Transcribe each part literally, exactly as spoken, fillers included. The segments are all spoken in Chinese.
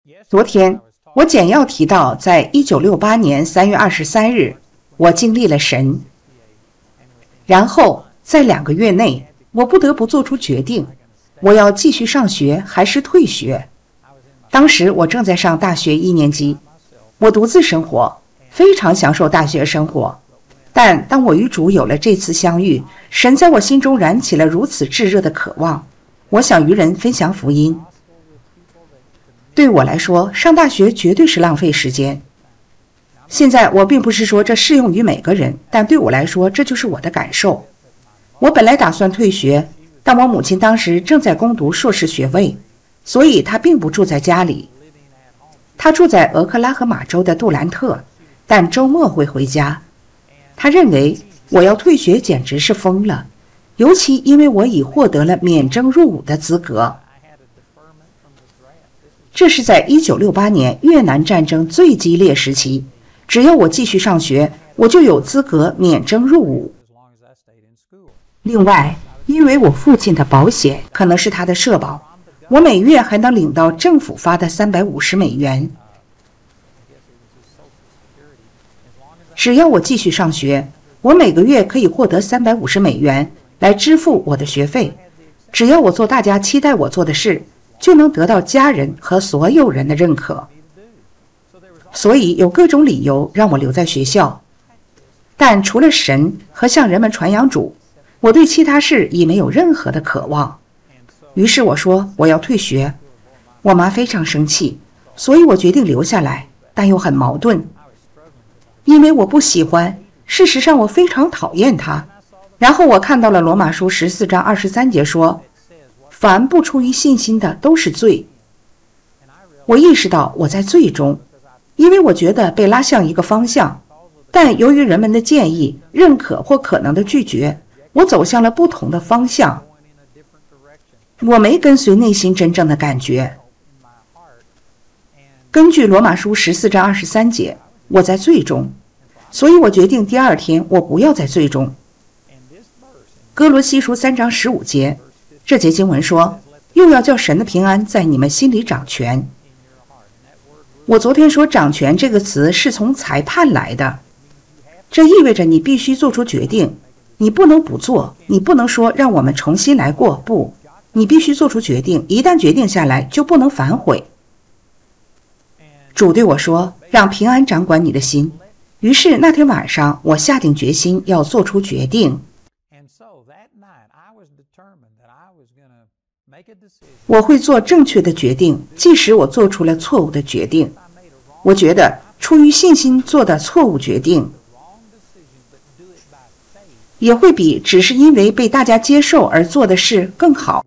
昨天我简要提到，在一九六八年三月二十三日，我经历了神。然后在两个月内，我不得不做出决定，我要继续上学还是退学。当时我正在上大学一年级，我独自生活，非常享受大学生活。但当我与主有了这次相遇，神在我心中燃起了如此炙热的渴望，我想与人分享福音。对我来说，上大学绝对是浪费时间。现在我并不是说这适用于每个人，但对我来说，这就是我的感受。我本来打算退学，但我母亲当时正在攻读硕士学位，所以她并不住在家里。她住在俄克拉荷马州的杜兰特，但周末会回家。她认为我要退学简直是疯了，尤其因为我已获得了免征入伍的资格。这是在一九六八年越南战争最激烈时期，只要我继续上学，我就有资格免征入伍。另外，因为我父亲的保险可能是他的社保，我每月还能领到政府发的三百五十美元。只要我继续上学，我每个月可以获得三百五十美元来支付我的学费。只要我做大家期待我做的事，就能得到家人和所有人的认可。所以有各种理由让我留在学校，但除了神和向人们传扬主，我对其他事已没有任何的渴望。于是我说我要退学。我妈非常生气，所以我决定留下来，但又很矛盾，因为我不喜欢，事实上我非常讨厌她。然后我看到了罗马书十四章二十三节说，凡不出于信心的都是罪。我意识到我在罪中，因为我觉得被拉向一个方向，但由于人们的建议、认可或可能的拒绝，我走向了不同的方向。我没跟随内心真正的感觉。根据罗马书十四章二十三节，我在罪中，所以我决定第二天我不要在罪中。哥罗西书三章十五节，这节经文说，又要叫神的平安在你们心里掌权。我昨天说掌权这个词是从裁判来的，这意味着你必须做出决定，你不能不做，你不能说让我们重新来过，不，你必须做出决定，一旦决定下来就不能反悔。主对我说，让平安掌管你的心。于是那天晚上我下定决心要做出决定。我会做正确的决定，即使我做出了错误的决定。我觉得出于信心做的错误决定，也会比只是因为被大家接受而做的事更好。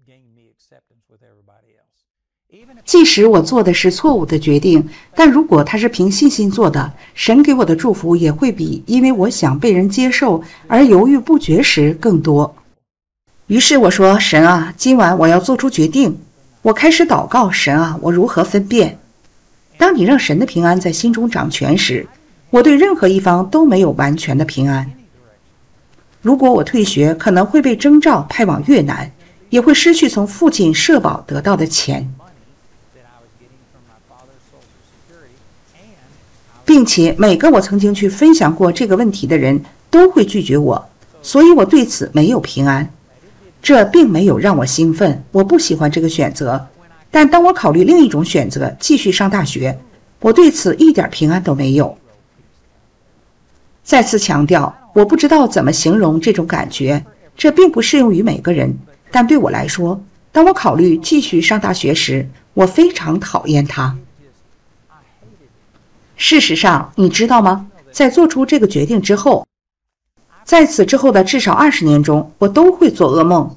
即使我做的是错误的决定，但如果它是凭信心做的，神给我的祝福也会比因为我想被人接受而犹豫不决时更多。于是我说，神啊，今晚我要做出决定。我开始祷告，神啊，我如何分辨？当你让神的平安在心中掌权时，我对任何一方都没有完全的平安。如果我退学，可能会被征召派往越南，也会失去从父亲社保得到的钱，并且每个我曾经去分享过这个问题的人都会拒绝我，所以我对此没有平安。这并没有让我兴奋，我不喜欢这个选择。但当我考虑另一种选择，继续上大学，我对此一点平安都没有。再次强调，我不知道怎么形容这种感觉，这并不适用于每个人，但对我来说，当我考虑继续上大学时，我非常讨厌它。事实上，你知道吗？在做出这个决定之后，在此之后的至少二十年中，我都会做噩梦，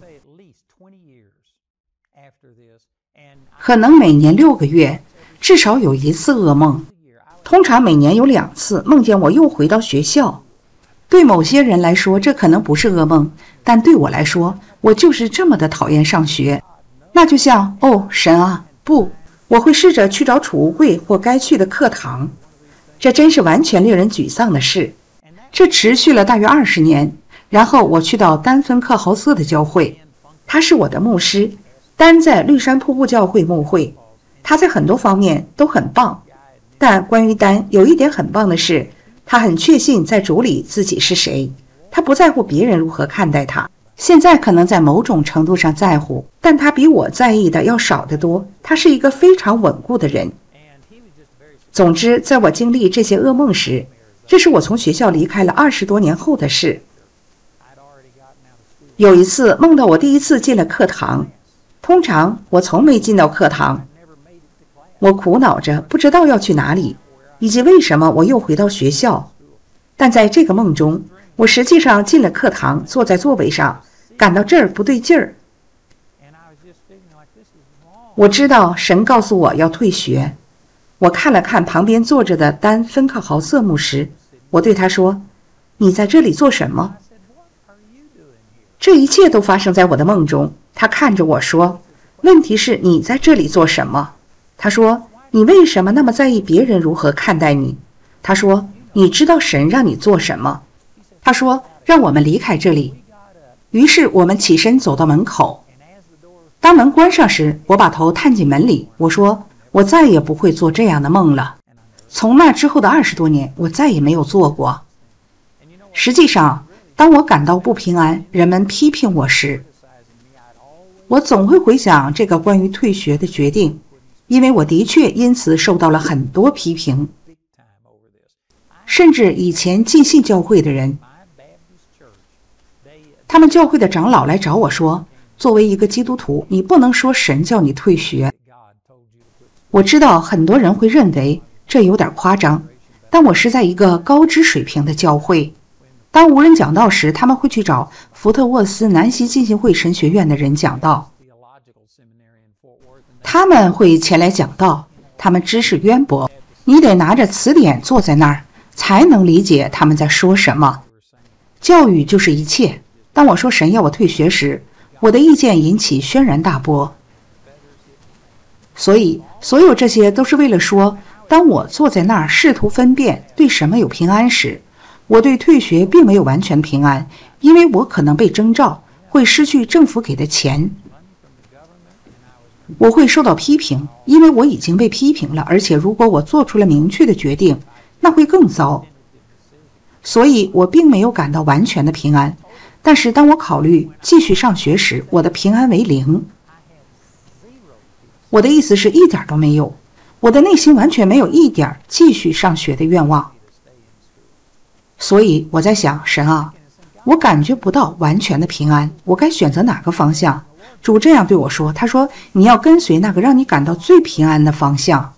可能每年六个月至少有一次噩梦，通常每年有两次，梦见我又回到学校。对某些人来说，这可能不是噩梦，但对我来说，我就是这么的讨厌上学。那就像，哦，神啊，不，我会试着去找储物柜或该去的课堂。这真是完全令人沮丧的事。这持续了大约二十年，然后我去到丹芬克豪瑟的教会，他是我的牧师，丹在绿山瀑布教会牧会。 他在很多方面都很棒，但关于丹有一点很棒的是，他很确信在主里自己是谁，他不在乎别人如何看待他。现在可能在某种程度上在乎，但他比我在意的要少得多。他是一个非常稳固的人。总之，在我经历这些噩梦时，这是我从学校离开了二十多年后的事。有一次梦到我第一次进了课堂，通常我从没进到课堂。我苦恼着不知道要去哪里，以及为什么我又回到学校。但在这个梦中，我实际上进了课堂，坐在座位上，感到这儿不对劲儿。我知道神告诉我要退学。我看了看旁边坐着的丹·芬克豪瑟牧师，我对他说：“你在这里做什么？”这一切都发生在我的梦中。他看着我说：“问题是你在这里做什么？”他说：“你为什么那么在意别人如何看待你？”他说：“你知道神让你做什么？”他说：“让我们离开这里。”于是我们起身走到门口。当门关上时，我把头探进门里，我说：“我再也不会做这样的梦了。”从那之后的二十多年，我再也没有做过。实际上，当我感到不平安，人们批评我时，我总会回想这个关于退学的决定，因为我的确因此受到了很多批评。甚至以前浸信教会的人，他们教会的长老来找我说，作为一个基督徒，你不能说神叫你退学。我知道很多人会认为这有点夸张，但我是在一个高知水平的教会。当无人讲道时，他们会去找福特沃斯南希浸信会神学院的人讲道，他们会前来讲道，他们知识渊博，你得拿着词典坐在那儿才能理解他们在说什么。教育就是一切。当我说神要我退学时，我的意见引起轩然大波。所以所有这些都是为了说，当我坐在那儿试图分辨对什么有平安时，我对退学并没有完全平安，因为我可能被征召，会失去政府给的钱，我会受到批评，因为我已经被批评了，而且如果我做出了明确的决定，那会更糟。所以我并没有感到完全的平安，但是当我考虑继续上学时，我的平安为零。我的意思是一点都没有，我的内心完全没有一点继续上学的愿望。所以我在想，神啊，我感觉不到完全的平安，我该选择哪个方向？主这样对我说，他说你要跟随那个让你感到最平安的方向。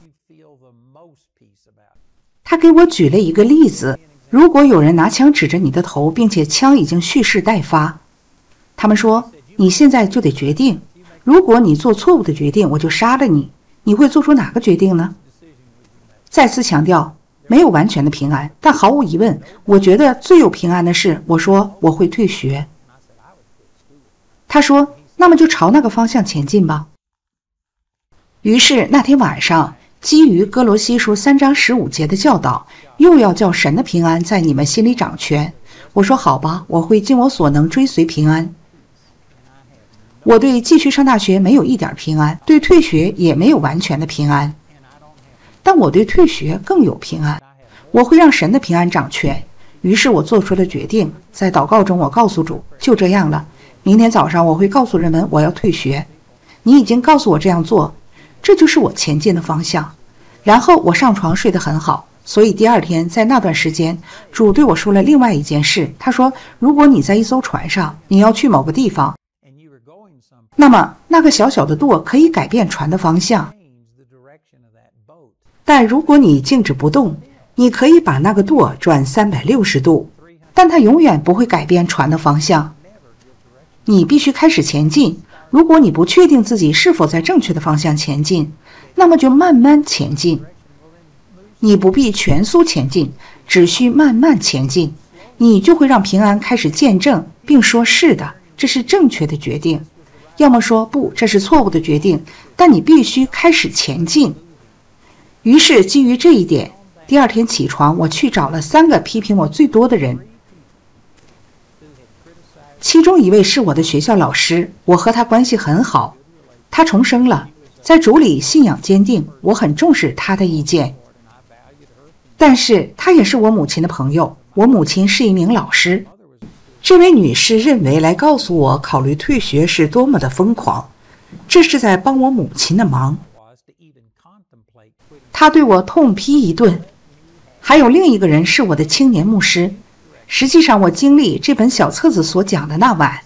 他给我举了一个例子，如果有人拿枪指着你的头，并且枪已经蓄势待发，他们说你现在就得决定，如果你做错误的决定，我就杀了你，你会做出哪个决定呢？再次强调，没有完全的平安，但毫无疑问，我觉得最有平安的是，我说我会退学。他说，那么就朝那个方向前进吧。于是那天晚上，基于哥罗西书三章十五节的教导，又要叫神的平安在你们心里掌权。我说好吧，我会尽我所能追随平安。我对继续上大学没有一点平安，对退学也没有完全的平安，但我对退学更有平安。我会让神的平安掌权。于是我做出了决定，在祷告中我告诉主，就这样了，明天早上我会告诉人们我要退学。你已经告诉我这样做，这就是我前进的方向。然后我上床睡得很好，所以第二天在那段时间，主对我说了另外一件事。他说，如果你在一艘船上，你要去某个地方，那么那个小小的舵可以改变船的方向，但如果你静止不动，你可以把那个舵转三百六十度，但它永远不会改变船的方向。你必须开始前进。如果你不确定自己是否在正确的方向前进，那么就慢慢前进。你不必全速前进，只需慢慢前进，你就会让平安开始见证，并说是的，这是正确的决定。要么说不，这是错误的决定，但你必须开始前进。于是基于这一点，第二天起床，我去找了三个批评我最多的人，其中一位是我的学校老师，我和他关系很好。他重生了， 在主里信仰坚定，我很重视他的意见。但是他也是我母亲的朋友，我母亲是一名老师。这位女士认为来告诉我考虑退学是多么的疯狂，这是在帮我母亲的忙。她对我痛批一顿。还有另一个人是我的青年牧师。实际上我经历这本小册子所讲的那晚，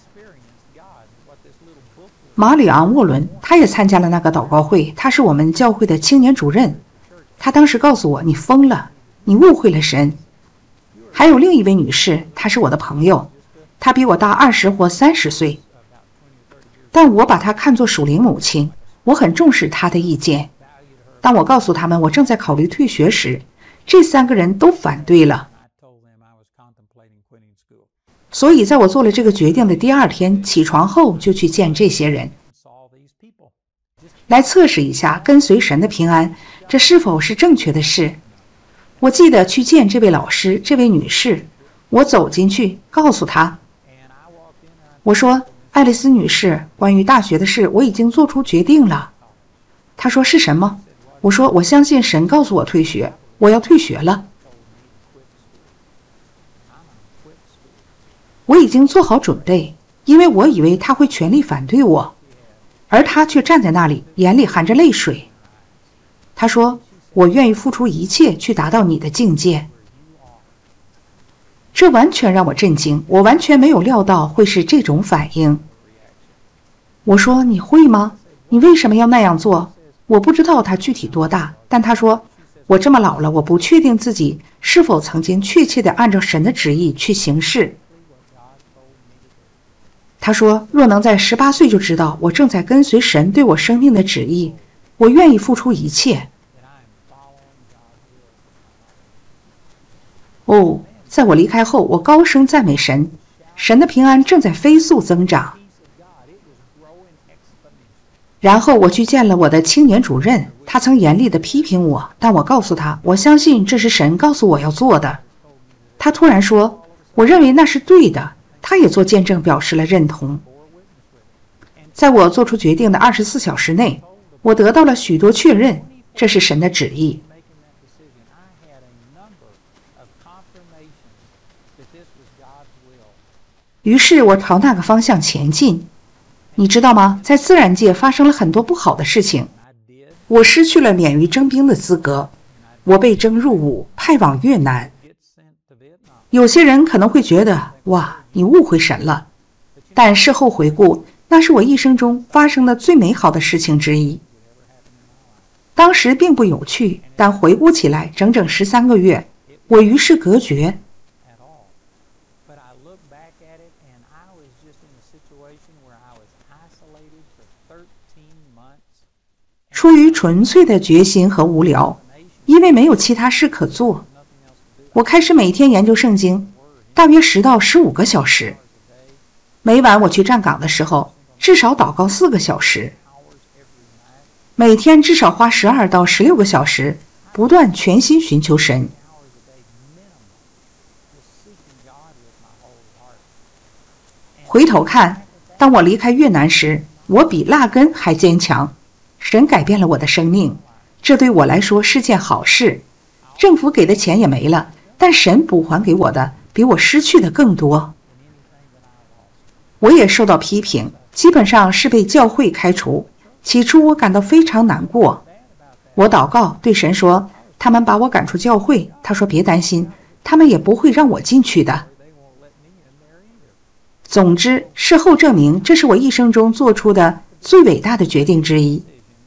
马里昂·沃伦他也参加了那个祷告会，他是我们教会的青年主任。他当时告诉我，你疯了，你误会了神。还有另一位女士，她是我的朋友，她比我大二十或三十岁，但我把她看作属灵母亲，我很重视她的意见。当我告诉他们我正在考虑退学时，这三个人都反对了。所以在我做了这个决定的第二天起床后，就去见这些人，来测试一下跟随神的平安，这是否是正确的事。我记得去见这位老师，这位女士，我走进去告诉她，我说，爱丽丝女士，关于大学的事我已经做出决定了。她说是什么？我说我相信神告诉我退学，我要退学了。我已经做好准备，因为我以为他会全力反对我，而他却站在那里，眼里含着泪水。他说，我愿意付出一切去达到你的境界。这完全让我震惊，我完全没有料到会是这种反应。我说，你会吗？你为什么要那样做？我不知道他具体多大，但他说，我这么老了，我不确定自己是否曾经确切地按照神的旨意去行事。他说，若能在十八岁就知道我正在跟随神对我生命的旨意，我愿意付出一切。哦，在我离开后，我高声赞美神，神的平安正在飞速增长。然后我去见了我的青年主任，他曾严厉地批评我，但我告诉他，我相信这是神告诉我要做的。他突然说，我认为那是对的，他也做见证表示了认同。在我做出决定的二十四小时内，我得到了许多确认，这是神的旨意。于是我朝那个方向前进。你知道吗？在自然界发生了很多不好的事情。我失去了免于征兵的资格，我被征入伍，派往越南。有些人可能会觉得，哇，你误会神了。但事后回顾，那是我一生中发生的最美好的事情之一。当时并不有趣，但回顾起来，整整十三个月，我与世隔绝。出于纯粹的决心和无聊，因为没有其他事可做，我开始每天研究圣经，大约十到十五个小时。每晚我去站岗的时候，至少祷告四个小时。每天至少花十二到十六个小时，不断全心寻求神。回头看，当我离开越南时，我比拉根还坚强。神改变了我的生命，这对我来说是件好事。政府给的钱也没了，但神补还给我的比我失去的更多。我也受到批评，基本上是被教会开除。起初我感到非常难过，我祷告对神说，他们把我赶出教会，他说别担心，他们也不会让我进去的。总之，事后证明这是我一生中做出的最伟大的决定之一，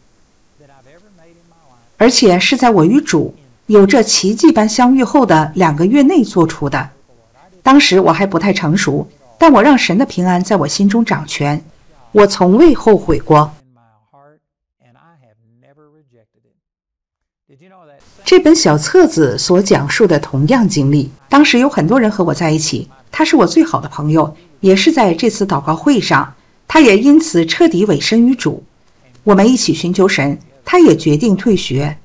而且是在我与主有着奇迹般相遇后的两个月内做出的。当时我还不太成熟，但我让神的平安在我心中掌权，我从未后悔过。这本小册子所讲述的同样经历，当时有很多人和我在一起，他是我最好的朋友，也是在这次祷告会上，他也因此彻底委身于主。我们一起寻求神，他也决定退学。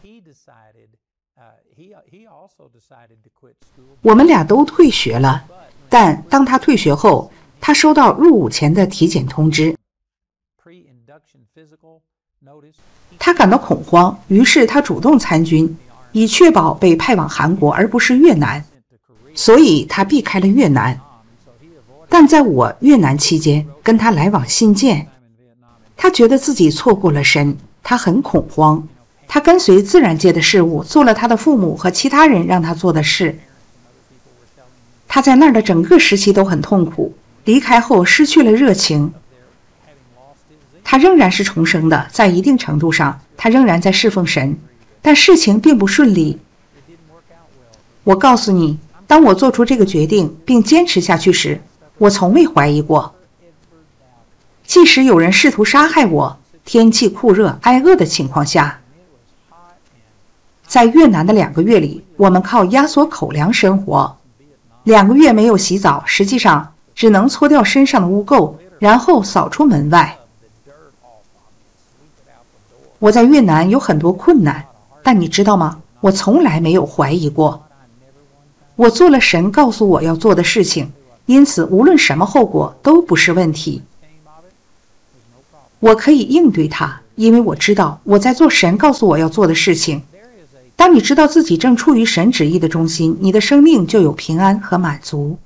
我们俩都退学了，但当他退学后，他收到入伍前的体检通知。 他感到恐慌，于是他主动参军，以确保被派往韩国而不是越南，所以他避开了越南。但在我越南期间跟他来往信件，他觉得自己错过了神，他很恐慌，他跟随自然界的事物，做了他的父母和其他人让他做的事。他在那儿的整个时期都很痛苦，离开后失去了热情。他仍然是重生的，在一定程度上他仍然在侍奉神，但事情并不顺利。我告诉你，当我做出这个决定并坚持下去时，我从未怀疑过。即使有人试图杀害我，天气酷热挨饿的情况下，在越南的两个月里，我们靠压缩口粮生活。两个月没有洗澡，实际上只能搓掉身上的污垢，然后扫出门外。我在越南有很多困难，但你知道吗？我从来没有怀疑过。我做了神告诉我要做的事情，因此无论什么后果都不是问题。我可以应对它，因为我知道我在做神告诉我要做的事情。当你知道自己正处于神旨意的中心，你的生命就有平安和满足。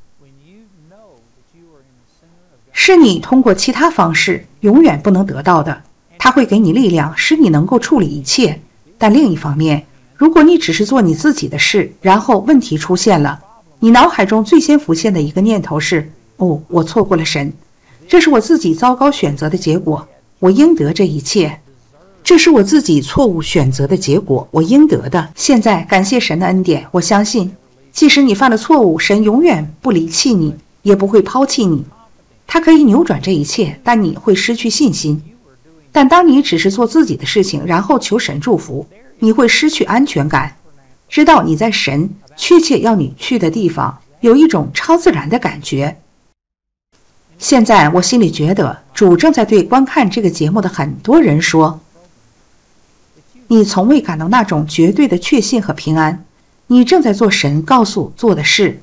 是你通过其他方式永远不能得到的。它会给你力量，使你能够处理一切。但另一方面，如果你只是做你自己的事，然后问题出现了，你脑海中最先浮现的一个念头是：哦，我错过了神，这是我自己糟糕选择的结果，我应得这一切。这是我自己错误选择的结果，我应得的。现在感谢神的恩典，我相信，即使你犯了错误，神永远不离弃你，也不会抛弃你。他可以扭转这一切，但你会失去信心。但当你只是做自己的事情，然后求神祝福，你会失去安全感，知道你在神确切要你去的地方，有一种超自然的感觉。现在我心里觉得，主正在对观看这个节目的很多人说，你从未感到那种绝对的确信和平安，你正在做神告诉做的事。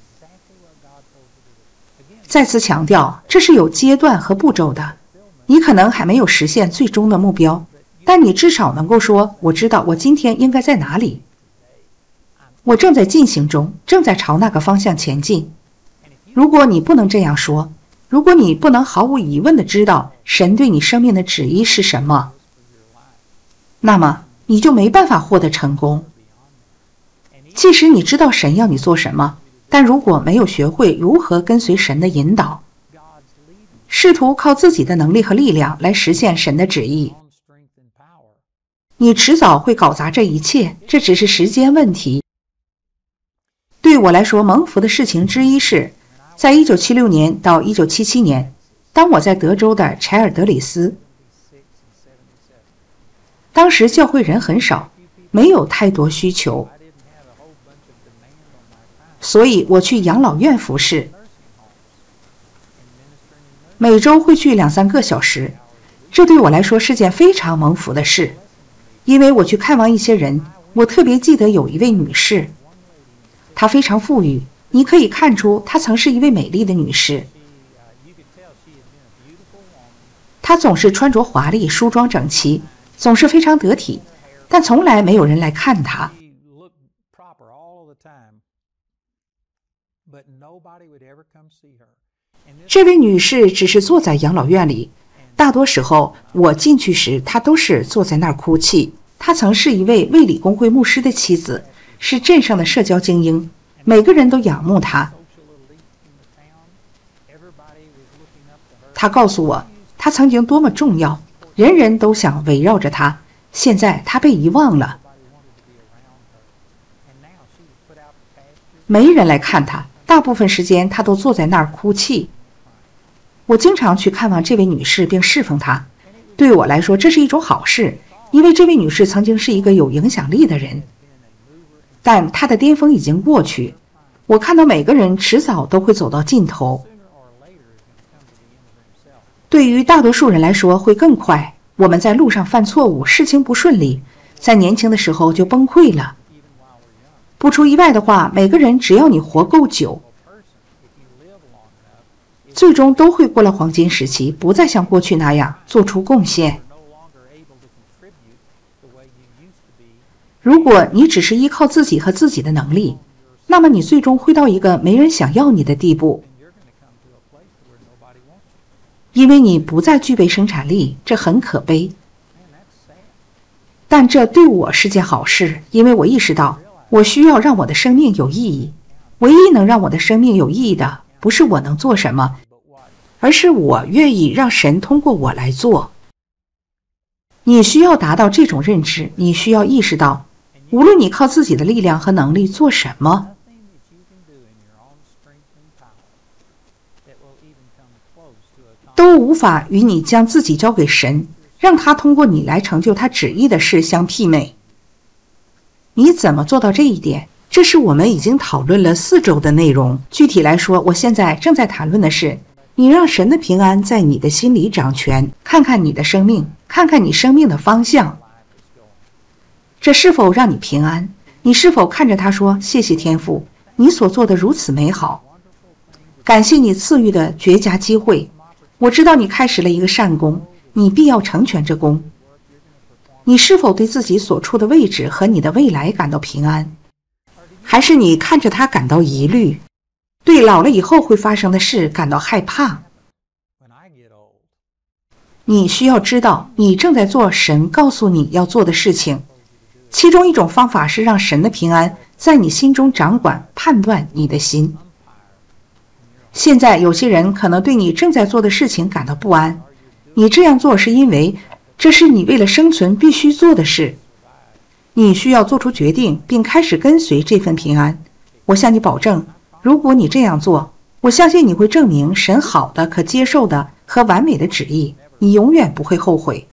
再次强调，这是有阶段和步骤的。你可能还没有实现最终的目标，但你至少能够说，我知道我今天应该在哪里，我正在进行中，正在朝那个方向前进。如果你不能这样说，如果你不能毫无疑问地知道神对你生命的旨意是什么，那么你就没办法获得成功。即使你知道神要你做什么，但如果没有学会如何跟随神的引导，试图靠自己的能力和力量来实现神的旨意，你迟早会搞砸这一切，这只是时间问题。对我来说，蒙福的事情之一是，在一九七六年到一九七七年，当我在德州的柴尔德里斯，当时教会人很少，没有太多需求，所以我去养老院服侍。每周会去两三个小时，这对我来说是件非常蒙福的事，因为我去看望一些人。我特别记得有一位女士，她非常富裕，你可以看出她曾是一位美丽的女士。她总是穿着华丽，梳妆整齐，总是非常得体，但从来没有人来看她。这位女士只是坐在养老院里，大多时候我进去时，她都是坐在那儿哭泣。她曾是一位卫理公会牧师的妻子，是镇上的社交精英，每个人都仰慕她。她告诉我，她曾经多么重要，人人都想围绕着她，现在她被遗忘了，没人来看她，大部分时间她都坐在那儿哭泣。我经常去看望这位女士并侍奉她，对我来说这是一种好事，因为这位女士曾经是一个有影响力的人，但她的巅峰已经过去。我看到每个人迟早都会走到尽头，对于大多数人来说会更快。我们在路上犯错误，事情不顺利，在年轻的时候就崩溃了。不出意外的话，每个人只要你活够久，最终都会过了黄金时期，不再像过去那样做出贡献。 如果你只是依靠自己和自己的能力，那么你最终会到一个没人想要你的地步，因为你不再具备生产力，这很可悲。但这对我是件好事，因为我意识到我需要让我的生命有意义。唯一能让我的生命有意义的，不是我能做什么，而是我愿意让神通过我来做。你需要达到这种认知，你需要意识到，无论你靠自己的力量和能力做什么，都无法与你将自己交给神，让他通过你来成就他旨意的事相媲美。你怎么做到这一点？这是我们已经讨论了四周的内容。具体来说，我现在正在谈论的是，你让神的平安在你的心里掌权，看看你的生命，看看你生命的方向，这是否让你平安？你是否看着他说，谢谢天父，你所做的如此美好，感谢你赐予的绝佳机会，我知道你开始了一个善功，你必要成全这功。你是否对自己所处的位置和你的未来感到平安？还是你看着它感到疑虑，对老了以后会发生的事感到害怕？你需要知道，你正在做神告诉你要做的事情。其中一种方法是让神的平安在你心中掌管、判断你的心。现在有些人可能对你正在做的事情感到不安，你这样做是因为这是你为了生存必须做的事。你需要做出决定，并开始跟随这份平安。我向你保证，如果你这样做，我相信你会证明神好的、可接受的和完美的旨意，你永远不会后悔。